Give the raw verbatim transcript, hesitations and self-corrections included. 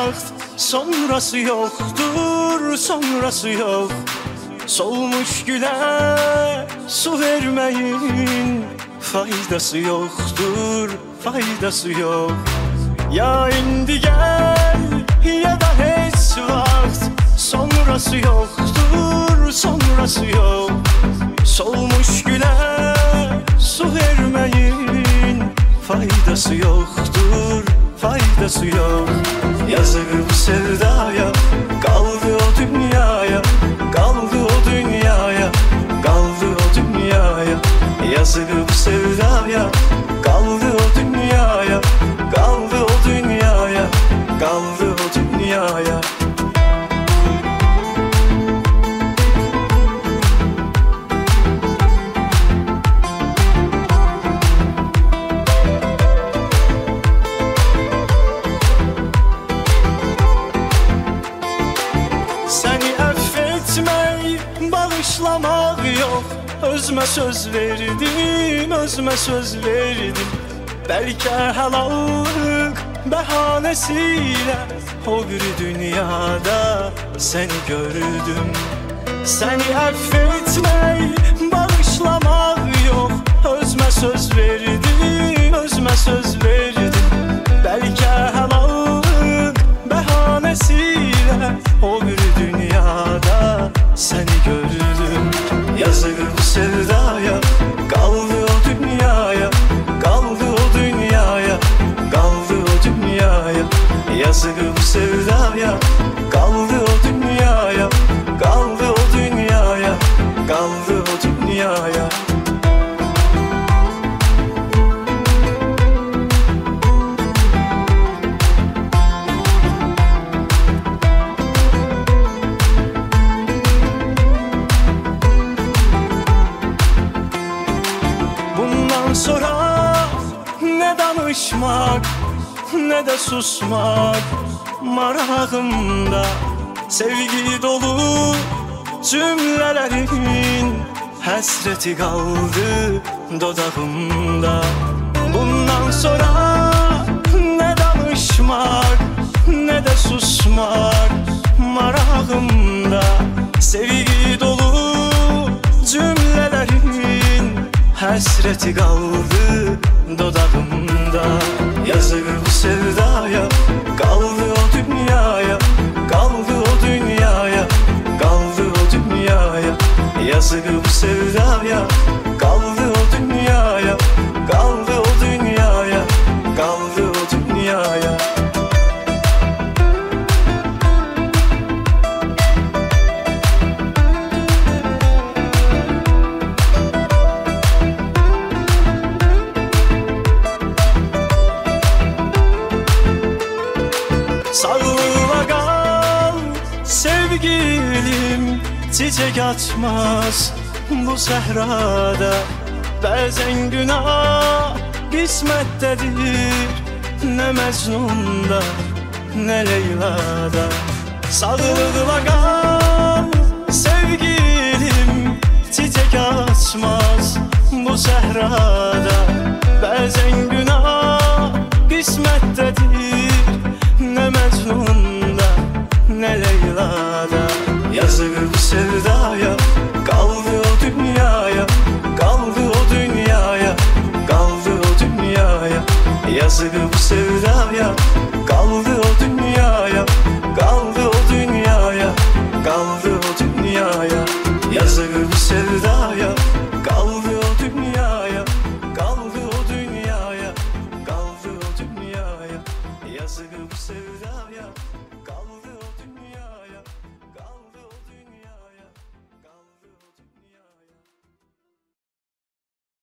vaxt, sonrası yoktur, sonrası yok. Solmuş güle su vermeyin, faydası yoktur, faydası yok. Ya indi gel ya da hiç vaxt, sonrası yoktur, sonrası yok. Solmuş güle su vermeyin, faydası yoktur, faydası yok. Yazık bu sevdaya, kaldı o dünyaya, kaldı o dünyaya, kaldı o dünyaya. Yazık bu sevdaya, kaldı o dünyaya, kaldı o dünyaya, kaldı o dünyaya. Seni affetmek, bağışlamak yok. Özme söz verdim, özme söz verdim. Belki helallık bahanesiyle o bir dünyada seni gördüm. Seni affetmek, bağışlamak yok. Özme söz verdim, özme söz verdim. Belki helallık bahanesiyle o bir dünyada seni gördüm. Yazık bu sevdaya, kaldı o dünyaya, kaldı o dünyaya, kaldı o dünyaya. Yazık bu sevdaya, kaldı o dünyaya, kaldı o dünyaya, kaldı o dünyaya. Bundan sonra ne danışmak ne de susmak marağımda. Sevgi dolu cümlelerin hasreti kaldı dodağımda. Bundan sonra ne danışmak ne de susmak marağımda. Sevgi dolu cümlelerin hasreti kaldı dodağımda. Yazık bu sevdaya, kaldı o dünyaya, kaldı o dünyaya, kaldı o dünyaya. Yazık bu sevdaya, kaldı o dünyaya, kaldı o dünyaya, kaldı o dünyaya. Sağlığa kal sevgilim, çiçek açmaz bu sehrada. Bazen günah kısmettedir, ne Mecnun'da ne Leyla'da. Sağlığa kal sevgilim, çiçek açmaz bu sehrada. Bazen günah kısmettedir, ne Mecnun'da ne Leyla'da. Yazık bu sevdaya, kaldı o dünyaya, kaldı o dünyaya, kaldı o dünyaya. Yazık bu sevdaya, kaldı o dünyaya, kaldı o dünyaya, kaldı o dünyaya. Yazık bu sevdaya, kaldı o dünyaya, kaldı o dünyaya, kaldı o dünyaya. Yazık bu sevdaya.